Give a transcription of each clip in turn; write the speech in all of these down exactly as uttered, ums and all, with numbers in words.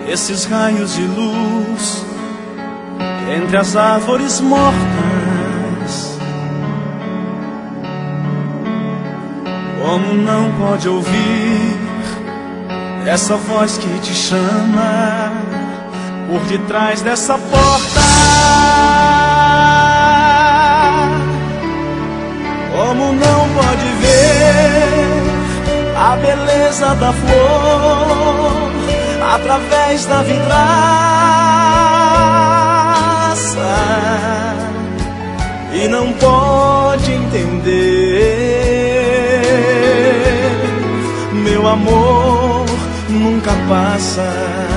esses raios de luz entre as árvores mortas. Como não pode ouvir essa voz que te chama por detrás dessa porta? Como não pode ver a beleza da flor através da vidraça? E não pode entender, meu amor nunca passa.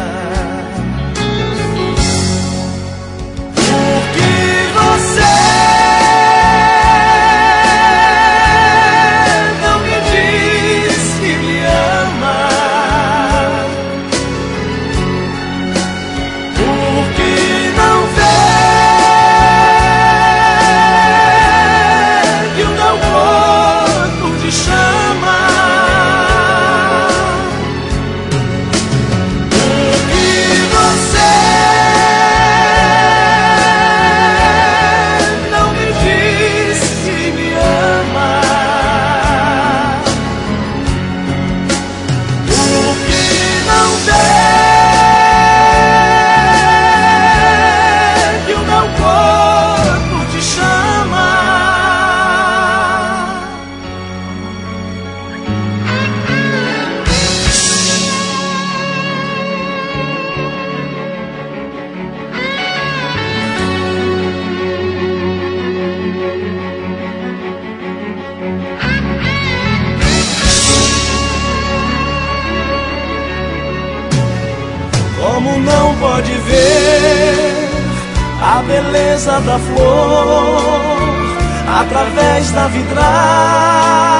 Como não pode ver a beleza da flor através da vidraça?